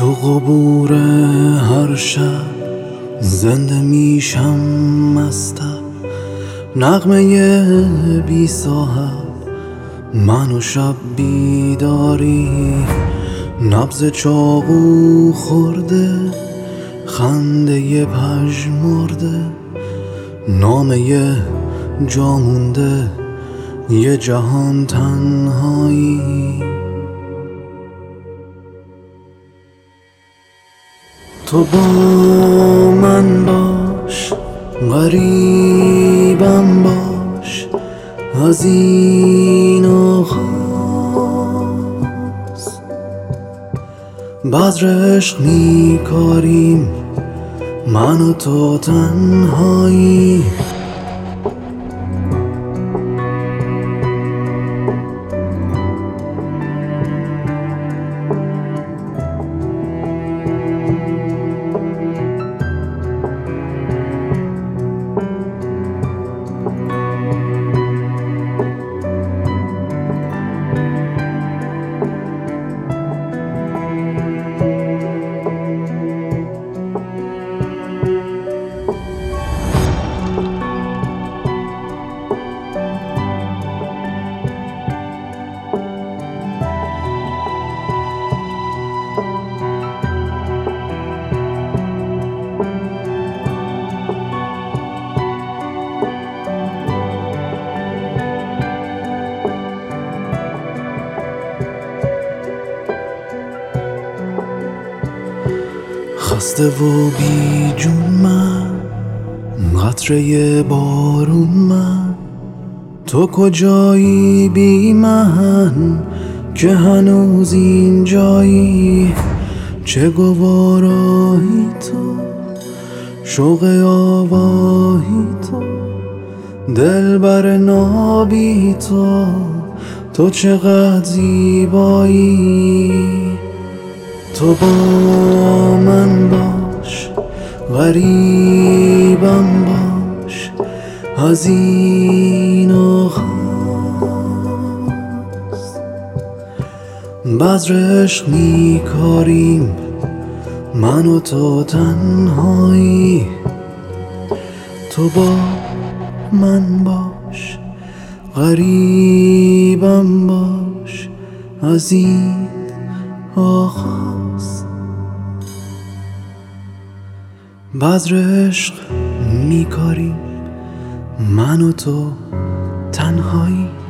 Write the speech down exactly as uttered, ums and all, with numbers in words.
تو قبور هر شب زنده میشم مستم، نغمه بی صاحب من و شب بیداری، نبض چاقو خورده خنده پژمرده، نامه جا مونده یه جهان تنهایی. تو با من باش، غریبم باش از این آغاز، بذر عشق میکاریم من و تو تنهایی. خسته و بی جون من، قطره بارون من، تو کجایی بی من که هنوز اینجایی؟ چه گوارایی تو، شوق آواهی تو، دلبر نابی تو، تو چقدر زیبایی. تو با من باش، غریبم باش از این آغاز، بذر عشق میکاریم من و تو تنهایی. تو با من باش، غریبم باش از این آغاز، بذر عشق میکاریم من و تو تنهایی.